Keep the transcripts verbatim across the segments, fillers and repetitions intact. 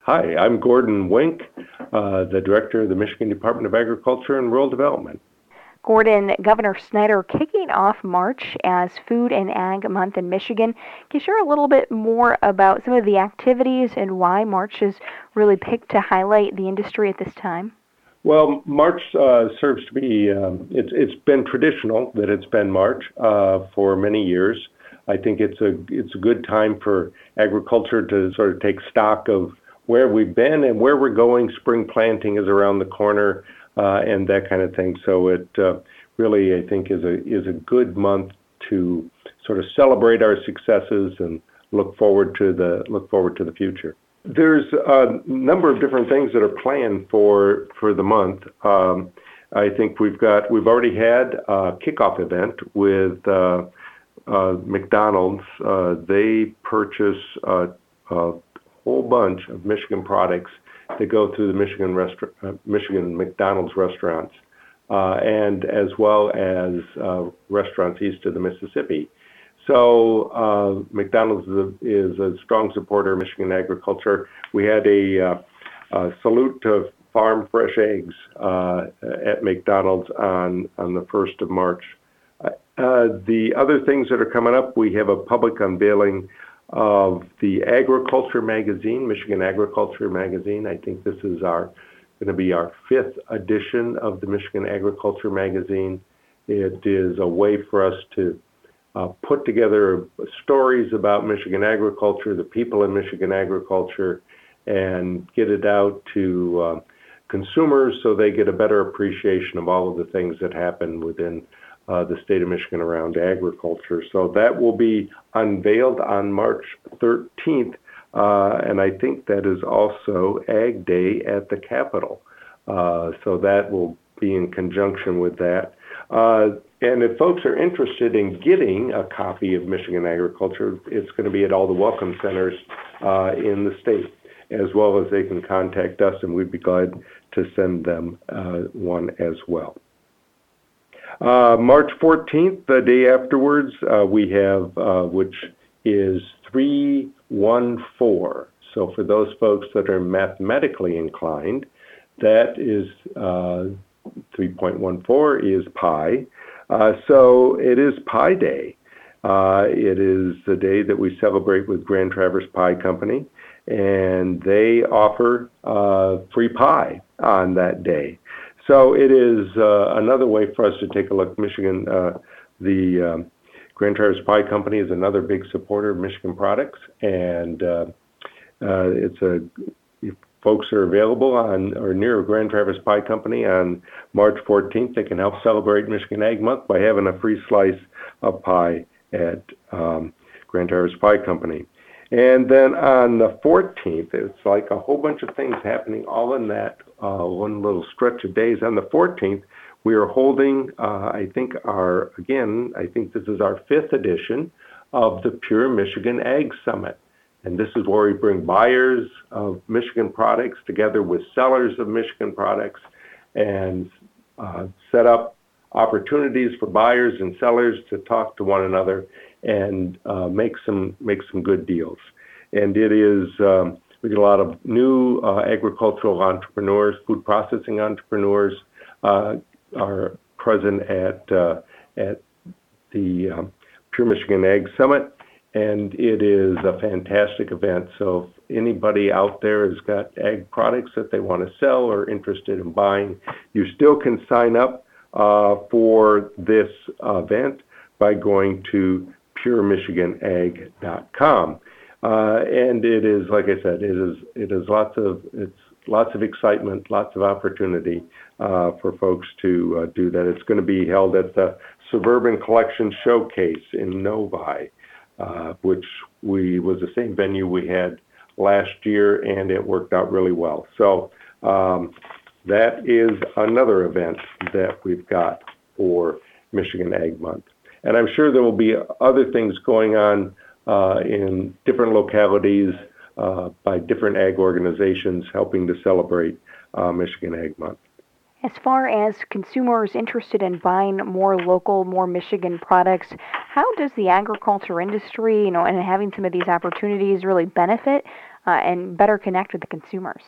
Hi, I'm Gordon Wink, uh, the Director of the Michigan Department of Agriculture and Rural Development. Gordon, Governor Snyder kicking off March as Food and Ag Month in Michigan. Can you share a little bit more about some of the activities and why March is really picked to highlight the industry at this time? Well, March uh, serves to be, um, it's, it's been traditional that it's been March uh, for many years. I think it's a, it's a good time for agriculture to sort of take stock of where we've been and where we're going. Spring planting is around the corner uh, and that kind of thing. So it uh, really, I think, is a, is a good month to sort of celebrate our successes and look forward to the, look forward to the future. There's a number of different things that are planned for for the month. Um, I think we've got we've already had a kickoff event with uh, uh, McDonald's. Uh, they purchase a, a whole bunch of Michigan products that go through the Michigan restaurant, uh, Michigan McDonald's restaurants, uh, and as well as uh, restaurants east of the Mississippi. So uh, McDonald's is a, is a strong supporter of Michigan agriculture. We had a, uh, a salute to farm fresh eggs uh, at McDonald's on, on the first of March. Uh, the other things that are coming up, we have a public unveiling of the Agriculture magazine, Michigan Agriculture magazine. I think this is our going to be our fifth edition of the Michigan Agriculture magazine. It is a way for us to Uh, put together stories about Michigan agriculture, the people in Michigan agriculture, and get it out to uh, consumers so they get a better appreciation of all of the things that happen within uh, the state of Michigan around agriculture. So that will be unveiled on March thirteenth, uh, and I think that is also Ag Day at the Capitol. Uh, so that will be in conjunction with that. Uh, and if folks are interested in getting a copy of Michigan Agriculture, it's going to be at all the welcome centers uh, in the state, as well as they can contact us, and we'd be glad to send them uh, one as well. Uh, March fourteenth, the day afterwards, uh, we have, uh, which is three one four. So for those folks that are mathematically inclined, that is uh, three point one four is pi. Uh, so it is Pi Day. Uh, it is the day that we celebrate with Grand Traverse Pie Company, and they offer uh, free pie on that day. So it is uh, another way for us to take a look. Michigan, uh, the um, Grand Traverse Pie Company is another big supporter of Michigan products, and uh, uh, it's a folks are available on or near a Grand Traverse Pie Company on March fourteenth. They can help celebrate Michigan Ag Month by having a free slice of pie at um, Grand Traverse Pie Company. And then on the fourteenth, it's like a whole bunch of things happening all in that uh, one little stretch of days. On the fourteenth, we are holding, uh, I think our, again, I think this is our fifth edition of the Pure Michigan Ag Summit. And this is where we bring buyers of Michigan products together with sellers of Michigan products and uh, set up opportunities for buyers and sellers to talk to one another and uh, make some make some good deals. And it is, um, we get a lot of new uh, agricultural entrepreneurs, food processing entrepreneurs uh, are present at, uh, at the um, Pure Michigan Ag Summit. And it is a fantastic event. So if anybody out there has got ag products that they want to sell or interested in buying, you still can sign up uh, for this event by going to pure michigan ag dot com. Uh, and it is, like I said, it is it is lots of it's lots of excitement, lots of opportunity uh, for folks to uh, do that. It's going to be held at the Suburban Collection Showcase in Novi. Uh, which we was the same venue we had last year, and it worked out really well. So um, that is another event that we've got for Michigan Ag Month. And I'm sure there will be other things going on uh, in different localities uh, by different ag organizations helping to celebrate uh, Michigan Ag Month. As far as consumers interested in buying more local, more Michigan products, how does the agriculture industry, you know, and having some of these opportunities really benefit uh, and better connect with the consumers?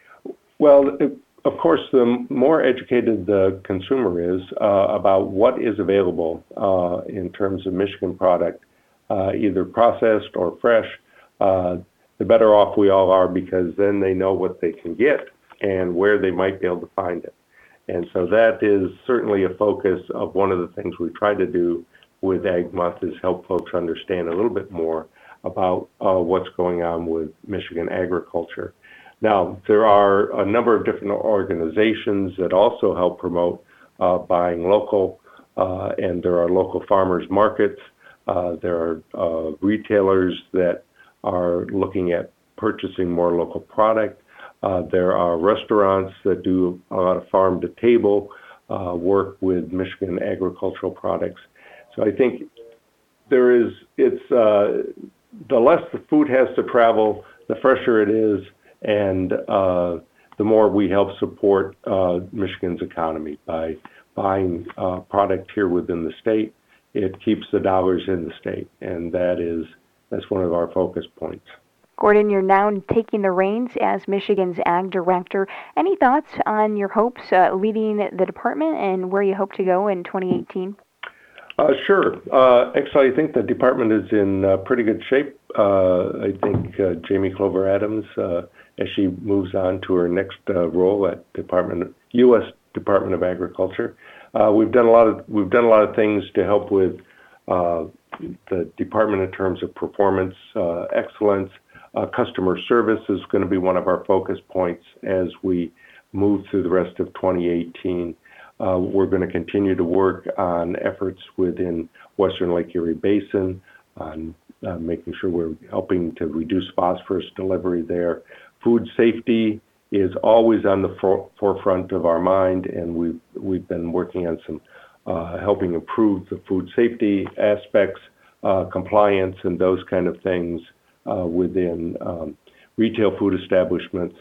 Well, it, of course, the more educated the consumer is uh, about what is available uh, in terms of Michigan product, uh, either processed or fresh, uh, the better off we all are, because then they know what they can get and where they might be able to find it. And so that is certainly a focus of one of the things we try to do with Ag Month, is help folks understand a little bit more about uh, what's going on with Michigan agriculture. Now, there are a number of different organizations that also help promote uh, buying local, uh, and there are local farmers markets. Uh, there are uh, retailers that are looking at purchasing more local product. Uh, there are restaurants that do a lot of farm-to-table uh, work with Michigan agricultural products. So I think there is, it's, uh, the less the food has to travel, the fresher it is, and uh, the more we help support uh, Michigan's economy by buying uh, product here within the state. It keeps the dollars in the state, and that is that's one of our focus points. Gordon, you're now taking the reins as Michigan's Ag Director. Any thoughts on your hopes uh, leading the department and where you hope to go in twenty eighteen? Uh, sure. Uh, actually, I think the department is in uh, pretty good shape. Uh, I think uh, Jamie Clover Adams, uh, as she moves on to her next uh, role at Department U S Department of Agriculture, uh, we've done a lot of we've done a lot of things to help with uh, the department in terms of performance uh, excellence. Uh, customer service is going to be one of our focus points as we move through the rest of twenty eighteen. Uh, we're going to continue to work on efforts within Western Lake Erie Basin, on uh, making sure we're helping to reduce phosphorus delivery there. Food safety is always on the for- forefront of our mind, and we've, we've been working on some uh, helping improve the food safety aspects, uh, compliance, and those kind of things uh, within um, retail food establishments.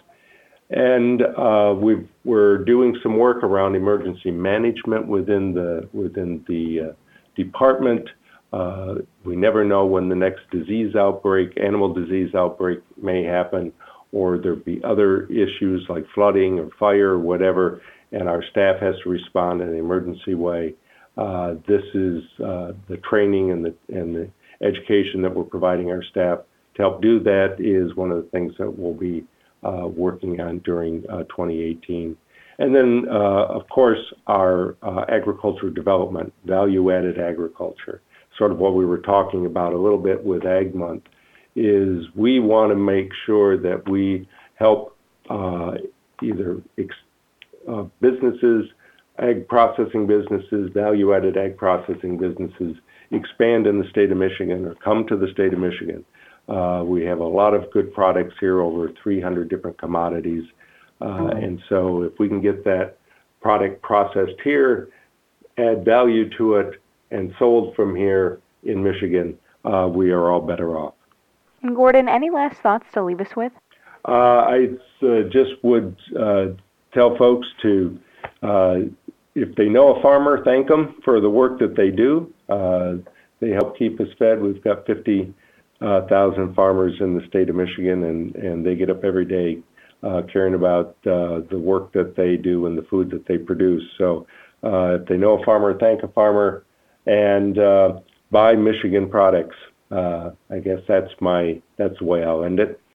And uh, we've, we're doing some work around emergency management within the within the uh, department. Uh, we never know when the next disease outbreak, animal disease outbreak, may happen, or there be other issues like flooding or fire or whatever, and our staff has to respond in an emergency way. Uh, this is uh, the training and the and the education that we're providing our staff to help do that is one of the things that we'll be Uh, working on during uh, twenty eighteen. And then, uh, of course, our uh, agriculture development, value-added agriculture, sort of what we were talking about a little bit with Ag Month, is we want to make sure that we help uh, either ex- uh, businesses, ag processing businesses, value-added ag processing businesses expand in the state of Michigan or come to the state of Michigan. Uh, we have a lot of good products here, over three hundred different commodities. Uh, mm-hmm. And so if we can get that product processed here, add value to it, and sold from here in Michigan, uh, we are all better off. And Gordon, any last thoughts to leave us with? Uh, I uh, just would uh, tell folks to, uh, if they know a farmer, thank them for the work that they do. Uh, they help keep us fed. We've got fifty Uh, thousand farmers in the state of Michigan, and, and they get up every day uh, caring about uh, the work that they do and the food that they produce. So uh, if they know a farmer, thank a farmer, and uh, buy Michigan products. Uh, I guess that's my that's the way I'll end it.